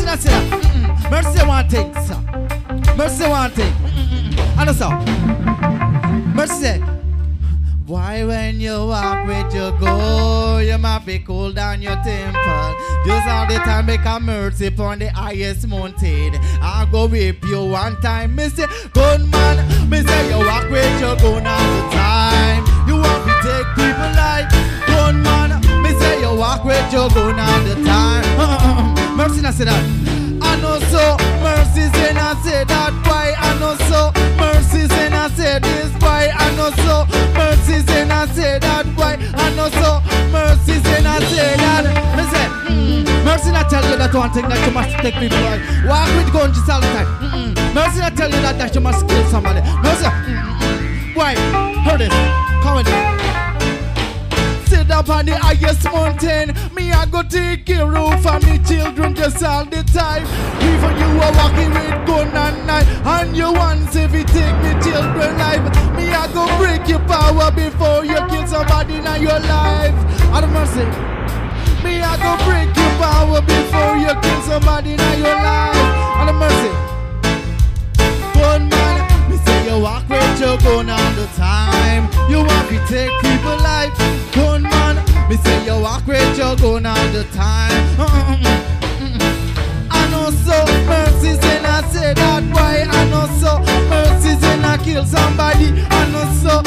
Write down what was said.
not say that. Mercy one thing, sir. Mercy one thing. I know, sir. Mercy say, why when you walk with your goal, you might be cool down your temple. Just all the time make a mercy upon the highest mountain. I go whip you one time, me say, good man. Me say you walk with your gun all the time. You want to take people like good man. Me say you walk with your gun all the time. Mercy not say that. I know so. Mercy say not say that. Why I know so. Mercy say not say this. Why I know so. Mercy say not say that. Why I know so. Mercy say not say that. Me say, mercy not tell you that one thing that you must take people like walk with guns all the time. Mercy not tell you that you must kill somebody. Mercy. Why? Heard it. Come with me. Sit up on the highest mountain. Me I go take care of for me children just all the time. Even you are walking with gun and knife, and you want if you take me children life. Me I go break your power before you kill somebody in your life. Out of mercy. Me I go break your power before you kill somebody in your life. Out of mercy. Gun man, me say you walk with your gun all the time. You want to take people life. Gun man, me say you walk with your gun all the time. I know so, mercy say not say that. Why I know so, mercy say not kill somebody. I know so,